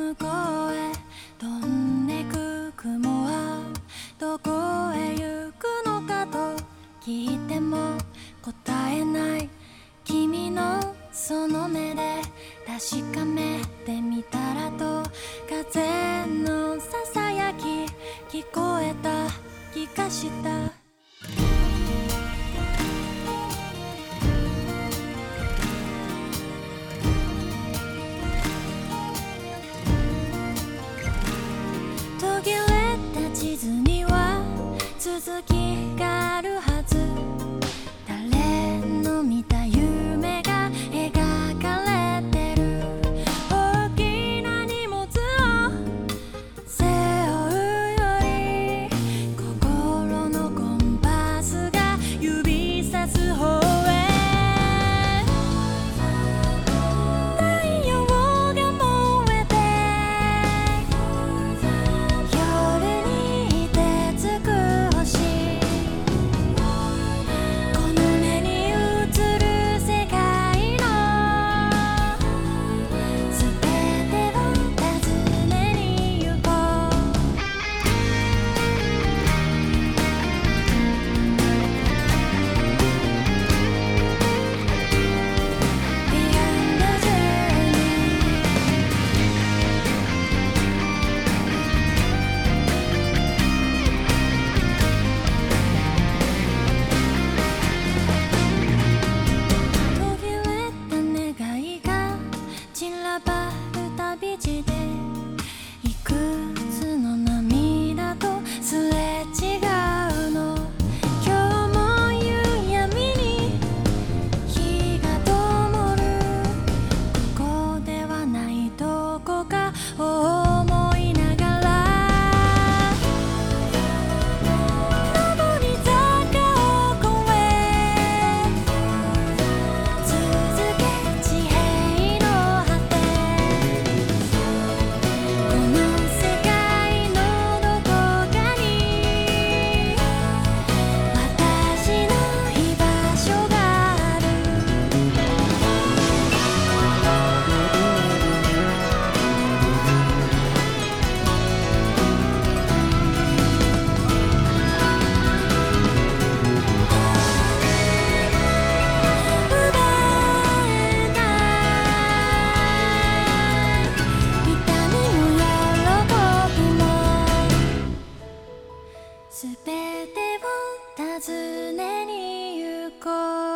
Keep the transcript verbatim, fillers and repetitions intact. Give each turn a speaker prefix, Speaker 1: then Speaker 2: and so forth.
Speaker 1: 向こうへ飛んでく雲はどこへ行くのかと聞いても答えない君のその目で確かめてみたらと風のささやき聞こえた気がした途切れた地図には続きがあるはず誰の見た夢が描かれてる大きな荷物を背負うより心のコンパスが指さす方へ太陽が燃えて夜にいてつく星この目に映る世界のすべてを訪ねに行こう Beyond the journey 途切れた願いが散らばる旅路でいくつの涙とすれ違うの今日も夕闇に日が灯るここではないどこかを思いながら上り坂を越え続け地平の果てこの世界のどこかに私の居場所がある奪えない痛みも喜びもすべてを訪ねに行こう